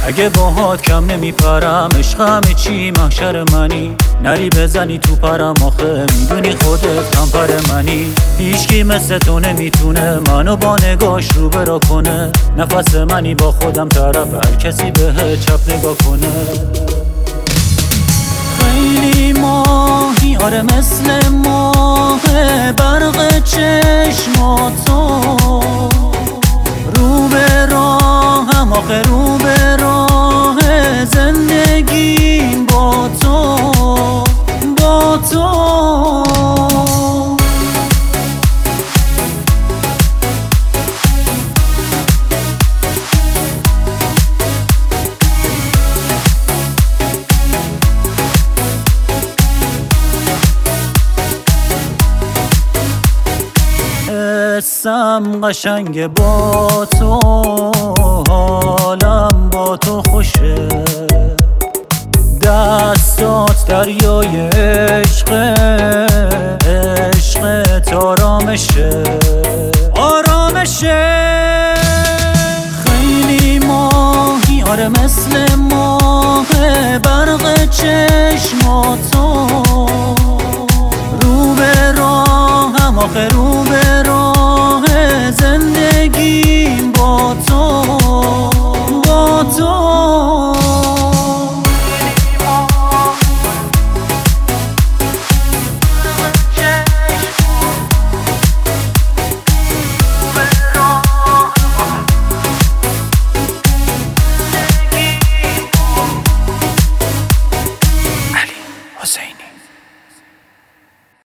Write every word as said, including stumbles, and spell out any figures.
اگه باهات کم نمیپرم عشقم چی محشر منی، نری بزنی تو پرم آخه میدونی خودت هم پر منی. هیچکی مثل تو نمیتونه منو با نگاش رو برا کنه، نفس منی با خودم طرف هر کسی به چپ نگاه کنه. خیلی ماهی آره مثل ماه برق چشماتو، رو به راهم آخه رو به راه زندگیم با تو با تو. حسم قشنگ با تو، حالم با تو خوشه، دستات دریای عشق، عشقت آرامشه آرامشه. خیلی ماهی آره مثل ماه برق چشماتو، رو به راهم آخه رو به راه زندگیم با تو با تو. علی حسینی.